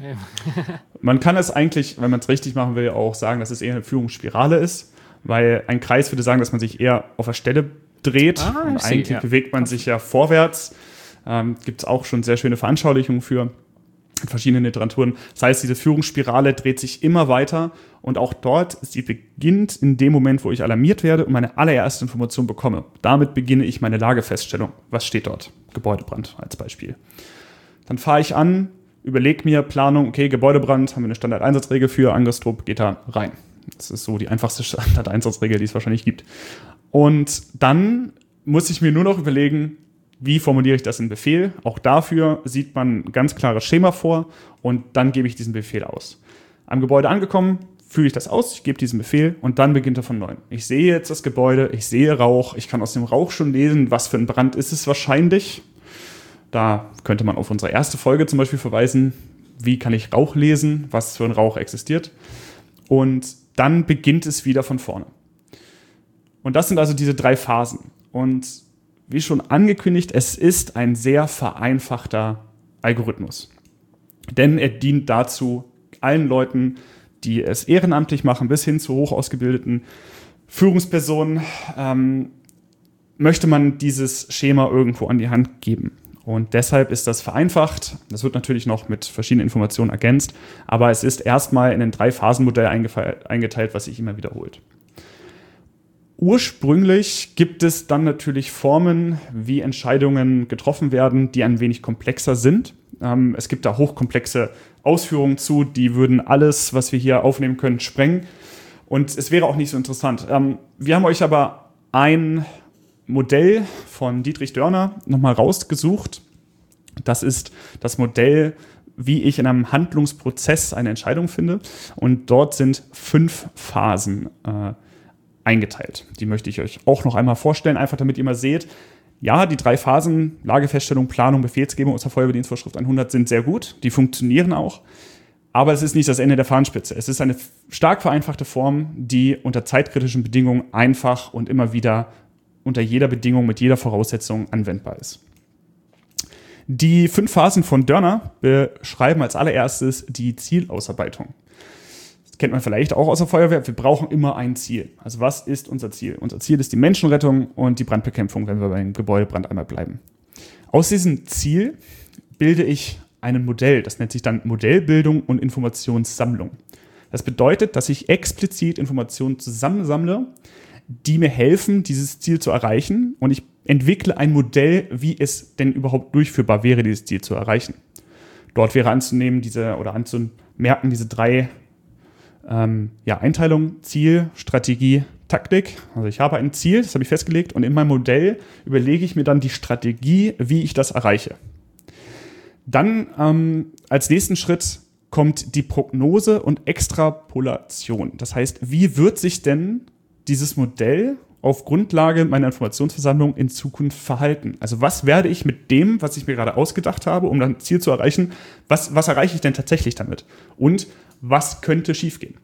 Man kann es eigentlich, wenn man es richtig machen will, auch sagen, dass es eher eine Führungsspirale ist, weil ein Kreis würde sagen, dass man sich eher auf der Stelle dreht. Ah, und see, eigentlich ja. bewegt man sich ja vorwärts. Ähm, gibt es auch schon sehr schöne Veranschaulichungen für in verschiedenen Literaturen. Das heißt, diese Führungsspirale dreht sich immer weiter und auch dort, sie beginnt in dem Moment, wo ich alarmiert werde und meine allererste Information bekomme. Damit beginne ich meine Lagefeststellung. Was steht dort? Gebäudebrand als Beispiel. Dann fahre ich an, überlege mir Planung, okay, Gebäudebrand, haben wir eine Standardeinsatzregel für, Angriffstrupp geht da rein. Das ist so die einfachste Standardeinsatzregel, die es wahrscheinlich gibt. Und dann muss ich mir nur noch überlegen, wie formuliere ich das in Befehl? Auch dafür sieht man ein ganz klares Schema vor und dann gebe ich diesen Befehl aus. Am Gebäude angekommen, führe ich das aus, ich gebe diesen Befehl und dann beginnt er von neuem. Ich sehe jetzt das Gebäude, ich sehe Rauch, ich kann aus dem Rauch schon lesen, was für ein Brand ist es wahrscheinlich. Da könnte man auf unsere erste Folge zum Beispiel verweisen, wie kann ich Rauch lesen, was für ein Rauch existiert. Und dann beginnt es wieder von vorne. Und das sind also diese drei Phasen. Und wie schon angekündigt, es ist ein sehr vereinfachter Algorithmus. Denn er dient dazu, allen Leuten, die es ehrenamtlich machen, bis hin zu hoch ausgebildeten Führungspersonen, ähm, möchte man dieses Schema irgendwo an die Hand geben. Und deshalb ist das vereinfacht. Das wird natürlich noch mit verschiedenen Informationen ergänzt, aber es ist erstmal in ein Drei-Phasen-Modell eingeteilt, was sich immer wiederholt. Ursprünglich gibt es dann natürlich Formen, wie Entscheidungen getroffen werden, die ein wenig komplexer sind. Ähm, es gibt da hochkomplexe Ausführungen zu, die würden alles, was wir hier aufnehmen können, sprengen. Und es wäre auch nicht so interessant. Ähm, wir haben euch aber ein Modell von Dietrich Dörner nochmal rausgesucht. Das ist das Modell, wie ich in einem Handlungsprozess eine Entscheidung finde. Und dort sind fünf Phasen äh, eingeteilt. Die möchte ich euch auch noch einmal vorstellen, einfach damit ihr mal seht, ja, die drei Phasen, Lagefeststellung, Planung, Befehlsgebung aus der Feuerwehrdienstvorschrift hundert sind sehr gut, die funktionieren auch, aber es ist nicht das Ende der Fahnenspitze. Es ist eine stark vereinfachte Form, die unter zeitkritischen Bedingungen einfach und immer wieder unter jeder Bedingung, mit jeder Voraussetzung anwendbar ist. Die fünf Phasen von Dörner beschreiben als allererstes die Zielausarbeitung. Kennt man vielleicht auch aus der Feuerwehr, wir brauchen immer ein Ziel. Also was ist unser Ziel? Unser Ziel ist die Menschenrettung und die Brandbekämpfung, wenn wir beim Gebäudebrand einmal bleiben. Aus diesem Ziel bilde ich ein Modell, das nennt sich dann Modellbildung und Informationssammlung. Das bedeutet, dass ich explizit Informationen zusammensammle, die mir helfen, dieses Ziel zu erreichen, und ich entwickle ein Modell, wie es denn überhaupt durchführbar wäre, dieses Ziel zu erreichen. Dort wäre anzunehmen, diese oder anzumerken, diese drei Ähm, ja, Einteilung, Ziel, Strategie, Taktik. Also ich habe ein Ziel, das habe ich festgelegt, und in meinem Modell überlege ich mir dann die Strategie, wie ich das erreiche. Dann ähm, als nächsten Schritt kommt die Prognose und Extrapolation. Das heißt, wie wird sich denn dieses Modell auf Grundlage meiner Informationsversammlung in Zukunft verhalten? Also was werde ich mit dem, was ich mir gerade ausgedacht habe, um dann ein Ziel zu erreichen, was, was erreiche ich denn tatsächlich damit? Und was könnte schiefgehen?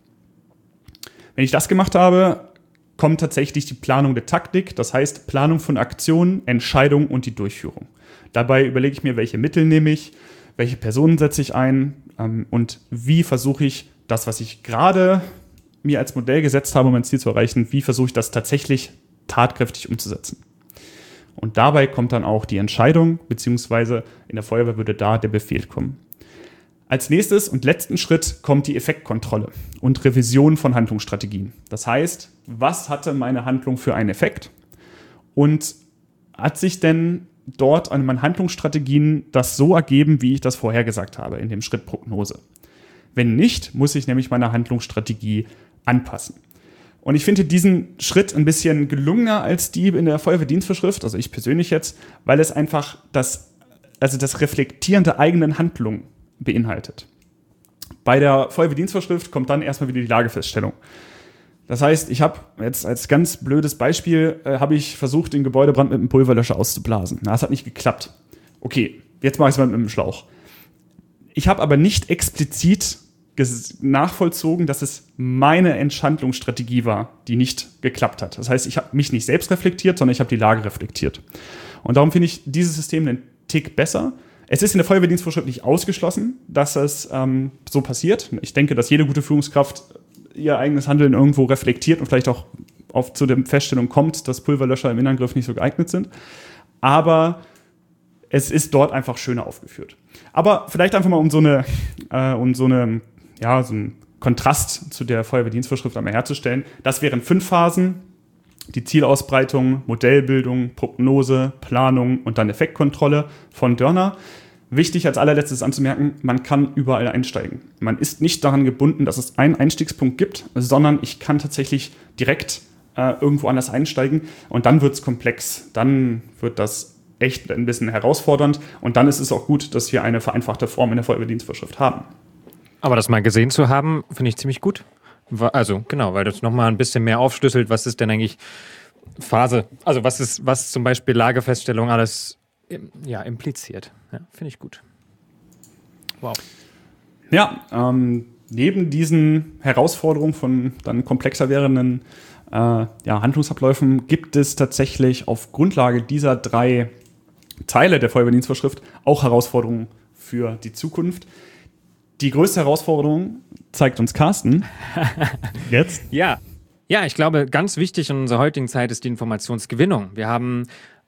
Wenn ich das gemacht habe, kommt tatsächlich die Planung der Taktik, das heißt Planung von Aktionen, Entscheidungen und die Durchführung. Dabei überlege ich mir, welche Mittel nehme ich, welche Personen setze ich ein ähm, und wie versuche ich das, was ich gerade mir als Modell gesetzt habe, um mein Ziel zu erreichen, wie versuche ich das tatsächlich tatkräftig umzusetzen. Und dabei kommt dann auch die Entscheidung, beziehungsweise in der Feuerwehr würde da der Befehl kommen. Als nächstes und letzten Schritt kommt die Effektkontrolle und Revision von Handlungsstrategien. Das heißt, was hatte meine Handlung für einen Effekt und hat sich denn dort an meinen Handlungsstrategien das so ergeben, wie ich das vorhergesagt habe in dem Schritt Prognose? Wenn nicht, muss ich nämlich meine Handlungsstrategie anpassen. Und ich finde diesen Schritt ein bisschen gelungener als die in der Feuerwehrdienstvorschrift, also ich persönlich jetzt, weil es einfach das, also das Reflektieren der eigenen Handlung beinhaltet. Bei der Feuerwehrdienstvorschrift kommt dann erstmal wieder die Lagefeststellung. Das heißt, ich habe jetzt als ganz blödes Beispiel, äh, habe ich versucht, den Gebäudebrand mit einem Pulverlöscher auszublasen. Na, das hat nicht geklappt. Okay, jetzt mache ich es mal mit einem Schlauch. Ich habe aber nicht explizit nachvollzogen, dass es meine Enthandlungsstrategie war, die nicht geklappt hat. Das heißt, ich habe mich nicht selbst reflektiert, sondern ich habe die Lage reflektiert. Und darum finde ich dieses System einen Tick besser. Es ist in der Feuerwehrdienstvorschrift nicht ausgeschlossen, dass es ähm, so passiert. Ich denke, dass jede gute Führungskraft ihr eigenes Handeln irgendwo reflektiert und vielleicht auch auf, zu der Feststellung kommt, dass Pulverlöscher im Innenangriff nicht so geeignet sind. Aber es ist dort einfach schöner aufgeführt. Aber vielleicht einfach mal um so eine, äh, um so eine, ja, so einen Kontrast zu der Feuerwehrdienstvorschrift einmal herzustellen. Das wären fünf Phasen: die Zielausbreitung, Modellbildung, Prognose, Planung und dann Effektkontrolle von Dörner. Wichtig als allerletztes anzumerken, man kann überall einsteigen. Man ist nicht daran gebunden, dass es einen Einstiegspunkt gibt, sondern ich kann tatsächlich direkt äh, irgendwo anders einsteigen, und dann wird es komplex. Dann wird das echt ein bisschen herausfordernd, und dann ist es auch gut, dass wir eine vereinfachte Form in der Feuerwehrdienstvorschrift haben. Aber das mal gesehen zu haben, finde ich ziemlich gut. Also genau, weil das nochmal ein bisschen mehr aufschlüsselt, was ist denn eigentlich Phase, also was ist, was zum Beispiel Lagefeststellung alles ja, impliziert. Ja, finde ich gut. Wow. Ja, ähm, neben diesen Herausforderungen von dann komplexer werdenden äh, ja, Handlungsabläufen gibt es tatsächlich auf Grundlage dieser drei Teile der Feuerwehrdienstvorschrift auch Herausforderungen für die Zukunft. Die größte Herausforderung zeigt uns Carsten. Jetzt? Ja. Ja, ich glaube, ganz wichtig in unserer heutigen Zeit ist die Informationsgewinnung. Wir haben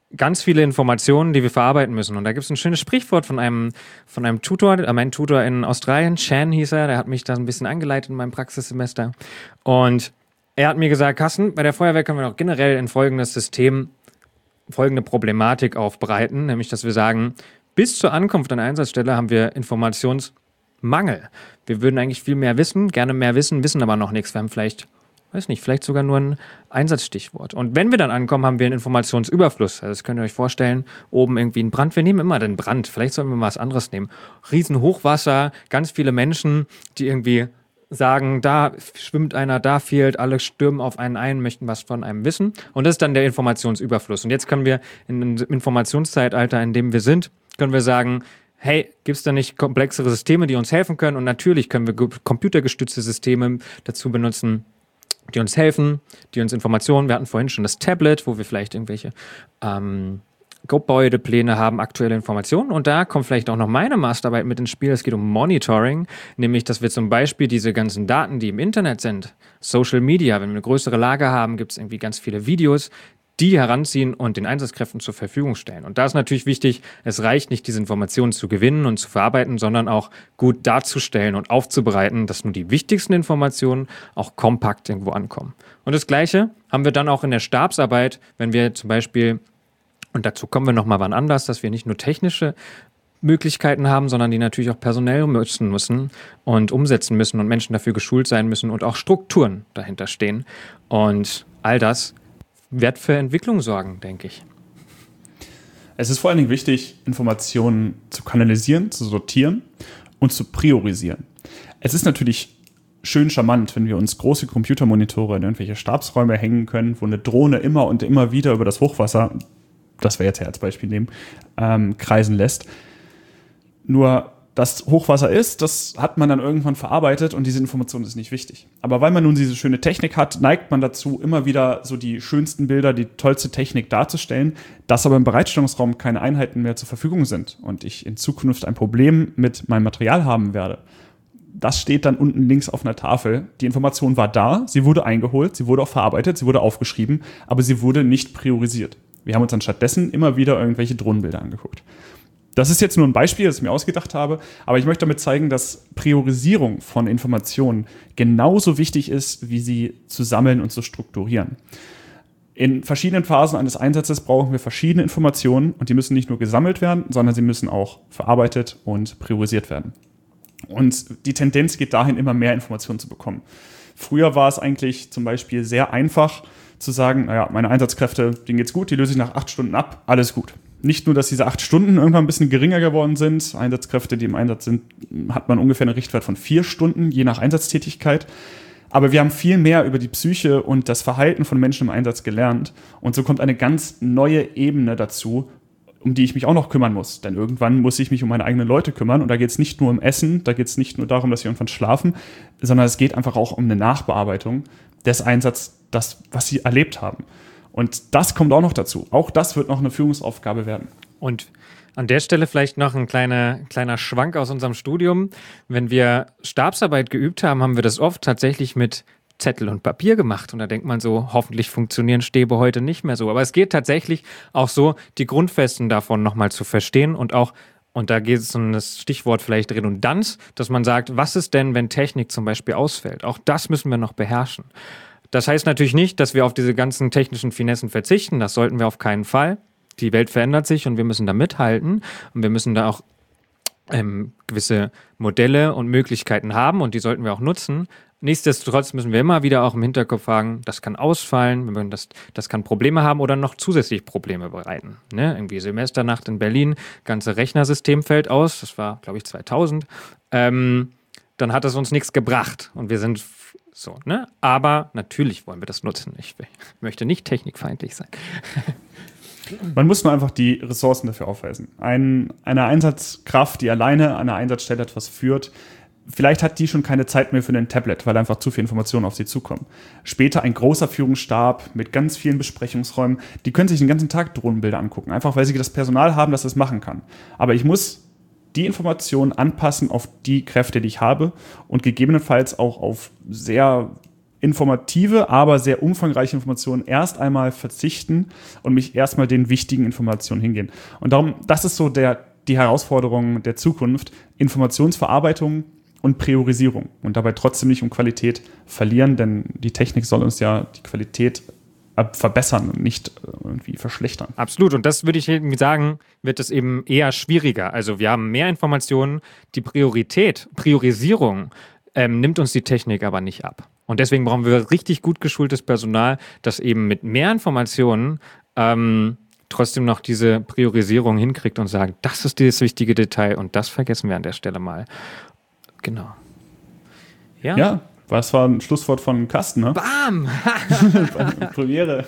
ganz viele Informationen, die wir verarbeiten müssen. Und da gibt es ein schönes Sprichwort von einem, von einem Tutor, äh, mein Tutor in Australien, Chan hieß er, der hat mich da ein bisschen angeleitet in meinem Praxissemester. Und er hat mir gesagt, Carsten, bei der Feuerwehr können wir doch generell in folgendes System folgende Problematik aufbereiten, nämlich, dass wir sagen, bis zur Ankunft an der Einsatzstelle haben wir Informationsmangel. Wir würden eigentlich viel mehr wissen, gerne mehr wissen, wissen aber noch nichts. Wir haben vielleicht Weiß nicht, vielleicht sogar nur ein Einsatzstichwort. Und wenn wir dann ankommen, haben wir einen Informationsüberfluss. Also das könnt ihr euch vorstellen, oben irgendwie ein Brand. Wir nehmen immer den Brand. Vielleicht sollten wir mal was anderes nehmen. Riesenhochwasser, ganz viele Menschen, die irgendwie sagen, da schwimmt einer, da fehlt, alle stürmen auf einen ein, möchten was von einem wissen. Und das ist dann der Informationsüberfluss. Und jetzt können wir in einem Informationszeitalter, in dem wir sind, können wir sagen, hey, gibt es da nicht komplexere Systeme, die uns helfen können? Und natürlich können wir computergestützte Systeme dazu benutzen, die uns helfen, die uns Informationen, wir hatten vorhin schon das Tablet, wo wir vielleicht irgendwelche ähm, Gebäudepläne haben, aktuelle Informationen. Und da kommt vielleicht auch noch meine Masterarbeit mit ins Spiel. Es geht um Monitoring, nämlich, dass wir zum Beispiel diese ganzen Daten, die im Internet sind, Social Media, wenn wir eine größere Lage haben, gibt es irgendwie ganz viele Videos, die heranziehen und den Einsatzkräften zur Verfügung stellen. Und da ist natürlich wichtig, es reicht nicht, diese Informationen zu gewinnen und zu verarbeiten, sondern auch gut darzustellen und aufzubereiten, dass nur die wichtigsten Informationen auch kompakt irgendwo ankommen. Und das Gleiche haben wir dann auch in der Stabsarbeit, wenn wir zum Beispiel, und dazu kommen wir nochmal wann anders, dass wir nicht nur technische Möglichkeiten haben, sondern die natürlich auch personell nutzen müssen und umsetzen müssen und Menschen dafür geschult sein müssen und auch Strukturen dahinter stehen. Und all das wird für Entwicklung sorgen, denke ich. Es ist vor allen Dingen wichtig, Informationen zu kanalisieren, zu sortieren und zu priorisieren. Es ist natürlich schön charmant, wenn wir uns große Computermonitore in irgendwelche Stabsräume hängen können, wo eine Drohne immer und immer wieder über das Hochwasser, das wir jetzt ja als Beispiel nehmen, ähm, kreisen lässt. Nur das Hochwasser ist, das hat man dann irgendwann verarbeitet und diese Information ist nicht wichtig. Aber weil man nun diese schöne Technik hat, neigt man dazu, immer wieder so die schönsten Bilder, die tollste Technik darzustellen, dass aber im Bereitstellungsraum keine Einheiten mehr zur Verfügung sind und ich in Zukunft ein Problem mit meinem Material haben werde. Das steht dann unten links auf einer Tafel. Die Information war da, sie wurde eingeholt, sie wurde auch verarbeitet, sie wurde aufgeschrieben, aber sie wurde nicht priorisiert. Wir haben uns dann stattdessen immer wieder irgendwelche Drohnenbilder angeguckt. Das ist jetzt nur ein Beispiel, das ich mir ausgedacht habe, aber ich möchte damit zeigen, dass Priorisierung von Informationen genauso wichtig ist, wie sie zu sammeln und zu strukturieren. In verschiedenen Phasen eines Einsatzes brauchen wir verschiedene Informationen und die müssen nicht nur gesammelt werden, sondern sie müssen auch verarbeitet und priorisiert werden. Und die Tendenz geht dahin, immer mehr Informationen zu bekommen. Früher war es eigentlich zum Beispiel sehr einfach zu sagen, naja, meine Einsatzkräfte, denen geht's gut, die löse ich nach acht Stunden ab, alles gut. Nicht nur, dass diese acht Stunden irgendwann ein bisschen geringer geworden sind. Einsatzkräfte, die im Einsatz sind, hat man ungefähr einen Richtwert von vier Stunden, je nach Einsatztätigkeit. Aber wir haben viel mehr über die Psyche und das Verhalten von Menschen im Einsatz gelernt. Und so kommt eine ganz neue Ebene dazu, um die ich mich auch noch kümmern muss. Denn irgendwann muss ich mich um meine eigenen Leute kümmern. Und da geht es nicht nur um Essen, da geht es nicht nur darum, dass sie irgendwann schlafen, sondern es geht einfach auch um eine Nachbearbeitung des Einsatzes, das, was sie erlebt haben. Und das kommt auch noch dazu. Auch das wird noch eine Führungsaufgabe werden. Und an der Stelle vielleicht noch ein kleiner, kleiner Schwank aus unserem Studium. Wenn wir Stabsarbeit geübt haben, haben wir das oft tatsächlich mit Zettel und Papier gemacht. Und da denkt man so, hoffentlich funktionieren Stäbe heute nicht mehr so. Aber es geht tatsächlich auch so, die Grundfesten davon nochmal zu verstehen und auch, und da geht es um das Stichwort vielleicht Redundanz, dass man sagt, was ist denn, wenn Technik zum Beispiel ausfällt? Auch das müssen wir noch beherrschen. Das heißt natürlich nicht, dass wir auf diese ganzen technischen Finessen verzichten. Das sollten wir auf keinen Fall. Die Welt verändert sich und wir müssen da mithalten. Und wir müssen da auch ähm, gewisse Modelle und Möglichkeiten haben und die sollten wir auch nutzen. Nichtsdestotrotz müssen wir immer wieder auch im Hinterkopf fragen, das kann ausfallen, das, das kann Probleme haben oder noch zusätzlich Probleme bereiten. Ne? Irgendwie Semesternacht in Berlin, ganze Rechnersystem fällt aus, das war, glaube ich, zweitausend. Ähm, dann hat das uns nichts gebracht und wir sind so, ne? Aber natürlich wollen wir das nutzen. Ich möchte nicht technikfeindlich sein. Man muss nur einfach die Ressourcen dafür aufweisen. Ein, eine Einsatzkraft, die alleine an einer Einsatzstelle etwas führt, vielleicht hat die schon keine Zeit mehr für ein Tablet, weil einfach zu viel Informationen auf sie zukommen. Später ein großer Führungsstab mit ganz vielen Besprechungsräumen, die können sich den ganzen Tag Drohnenbilder angucken, einfach weil sie das Personal haben, das das machen kann. Aber ich muss die Informationen anpassen auf die Kräfte, die ich habe und gegebenenfalls auch auf sehr informative, aber sehr umfangreiche Informationen erst einmal verzichten und mich erstmal den wichtigen Informationen hingehen. Und darum, das ist so der, die Herausforderung der Zukunft, Informationsverarbeitung und Priorisierung und dabei trotzdem nicht um Qualität verlieren, denn die Technik soll uns ja die Qualität verbessern und nicht irgendwie verschlechtern. Absolut. Und das würde ich irgendwie sagen, wird es eben eher schwieriger. Also wir haben mehr Informationen, die Priorität, Priorisierung ähm, nimmt uns die Technik aber nicht ab. Und deswegen brauchen wir richtig gut geschultes Personal, das eben mit mehr Informationen ähm, trotzdem noch diese Priorisierung hinkriegt und sagt, das ist dieses wichtige Detail und das vergessen wir an der Stelle mal. Genau. Ja. Ja. Was war ein Schlusswort von Carsten, ne? Bam! Premiere.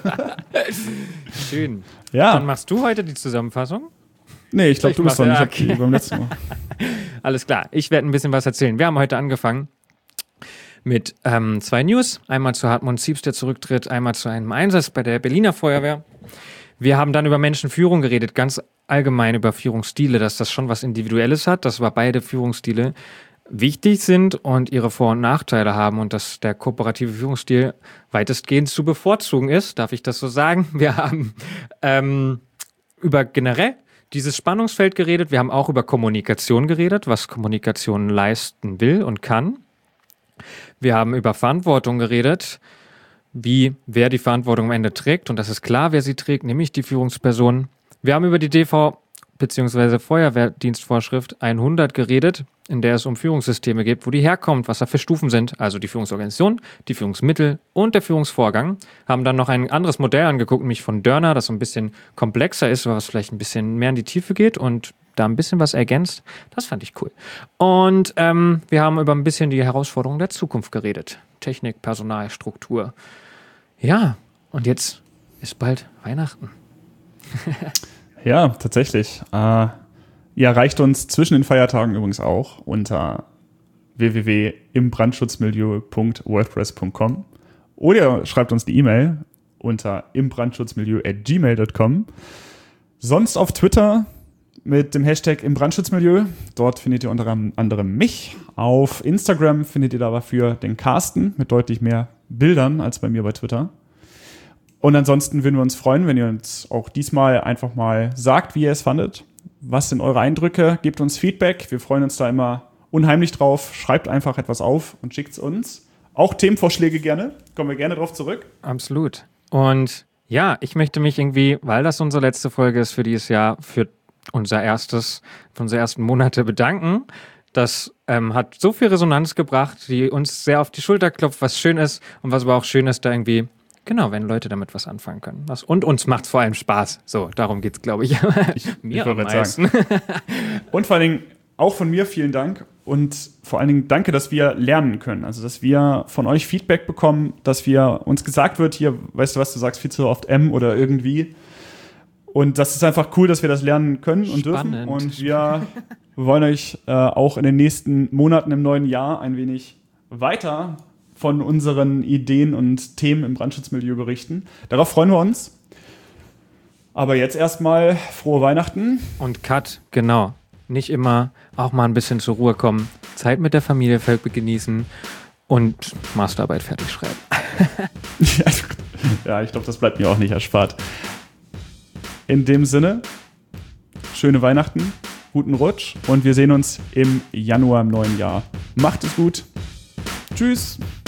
Schön. Ja. Dann machst du heute die Zusammenfassung? Nee, ich glaube, du bist mach, dran. ja, Ich habe die beim letzten Mal. Alles klar. Ich werde ein bisschen was erzählen. Wir haben heute angefangen mit ähm, zwei News. Einmal zu Hartmut Zieps, der zurücktritt, einmal zu einem Einsatz bei der Berliner Feuerwehr. Wir haben dann über Menschenführung geredet, ganz allgemein über Führungsstile, dass das schon was Individuelles hat. Das war beide Führungsstile wichtig sind und ihre Vor- und Nachteile haben und dass der kooperative Führungsstil weitestgehend zu bevorzugen ist, darf ich das so sagen. Wir haben ähm, über generell dieses Spannungsfeld geredet, wir haben auch über Kommunikation geredet, was Kommunikation leisten will und kann. Wir haben über Verantwortung geredet, wie wer die Verantwortung am Ende trägt und das ist klar, wer sie trägt, nämlich die Führungsperson. Wir haben über die D V bzw. Feuerwehrdienstvorschrift hundert geredet, in der es um Führungssysteme geht, wo die herkommt, was da für Stufen sind, also die Führungsorganisation, die Führungsmittel und der Führungsvorgang. Haben dann noch ein anderes Modell angeguckt, nämlich von Dörner, das so ein bisschen komplexer ist, was vielleicht ein bisschen mehr in die Tiefe geht und da ein bisschen was ergänzt. Das fand ich cool. Und ähm, wir haben über ein bisschen die Herausforderungen der Zukunft geredet. Technik, Personal, Struktur. Ja, und jetzt ist bald Weihnachten. Ja, tatsächlich. Äh, ihr erreicht uns zwischen den Feiertagen übrigens auch unter w w w punkt im brandschutzmilieu punkt wordpress punkt com oder ihr schreibt uns die E-Mail unter imbrandschutzmilieu at gmail punkt com. Sonst auf Twitter mit dem Hashtag im Brandschutzmilieu. Dort findet ihr unter anderem mich. Auf Instagram findet ihr dafür den Carsten mit deutlich mehr Bildern als bei mir bei Twitter. Und ansonsten würden wir uns freuen, wenn ihr uns auch diesmal einfach mal sagt, wie ihr es fandet. Was sind eure Eindrücke? Gebt uns Feedback. Wir freuen uns da immer unheimlich drauf. Schreibt einfach etwas auf und schickt es uns. Auch Themenvorschläge gerne. Kommen wir gerne drauf zurück. Absolut. Und ja, ich möchte mich irgendwie, weil das unsere letzte Folge ist für dieses Jahr, für unser erstes, für unsere ersten Monate bedanken. Das ähm, hat so viel Resonanz gebracht, die uns sehr auf die Schulter klopft, was schön ist und was aber auch schön ist, da irgendwie genau, wenn Leute damit was anfangen können. Das, und uns macht es vor allem Spaß. So, darum geht es, glaube ich. ich. Mir ich am meisten. Sagen. Und vor allen Dingen auch von mir vielen Dank und vor allen Dingen danke, dass wir lernen können. Also, dass wir von euch Feedback bekommen, dass wir uns gesagt wird, hier, weißt du was, du sagst viel zu oft M oder irgendwie. Und das ist einfach cool, dass wir das lernen können und Spannend. dürfen. Und wir wollen euch äh, auch in den nächsten Monaten im neuen Jahr ein wenig weiter von unseren Ideen und Themen im Brandschutzmilieu berichten. Darauf freuen wir uns. Aber jetzt erstmal frohe Weihnachten. Und Cut, genau. Nicht immer auch mal ein bisschen zur Ruhe kommen, Zeit mit der Familie genießen und Masterarbeit fertig schreiben. Ja, ich glaube, das bleibt mir auch nicht erspart. In dem Sinne, schöne Weihnachten, guten Rutsch und wir sehen uns im Januar im neuen Jahr. Macht es gut. Tschüss.